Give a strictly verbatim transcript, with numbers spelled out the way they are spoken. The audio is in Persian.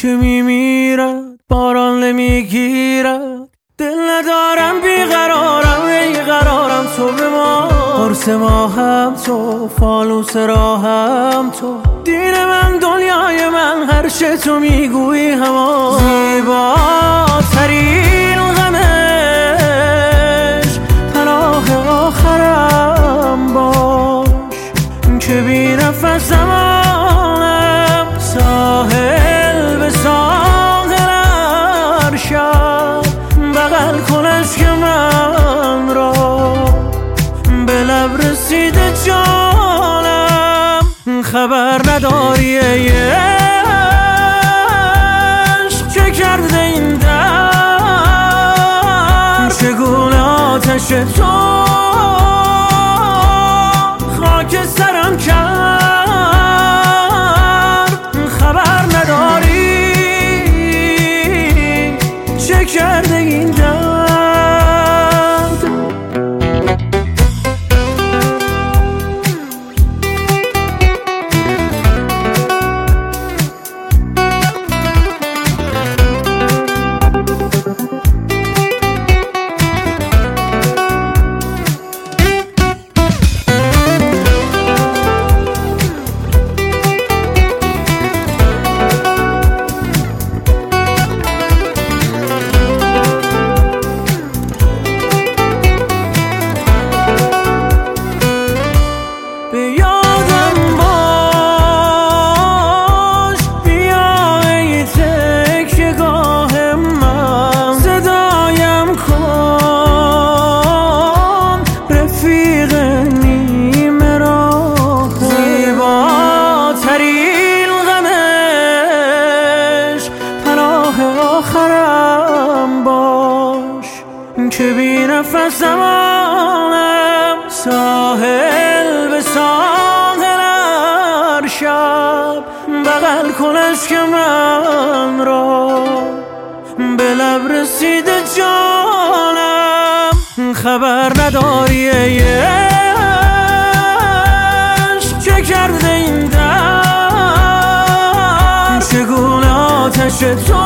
کوچه میمیرد باران نمیگیرد، دل ندارم بیقرارم ای قرارم تو به ما، قرص ماهم تو، فانوس راهم تو، دین من دنیای من، هر چه تو میگویی همان. زیباترین غمش پناه آخرم باش، که بی نفسمانم ساحل به ساحل هر شب، بغل کن عشق من را به لب رسیده جانم، خبر نداری ای عشق چه کرده این درد، چگونه آتش تو خاک سرم کرد، خبر نداری چه کرده این درد. آخرم باش، که بی نفسمانم ساحل به ساحل هر شب، بغل کن عشق من را به لب رسیده جانم، خبر نداری ای عشق چه کرده این درد، چگونه آتش تو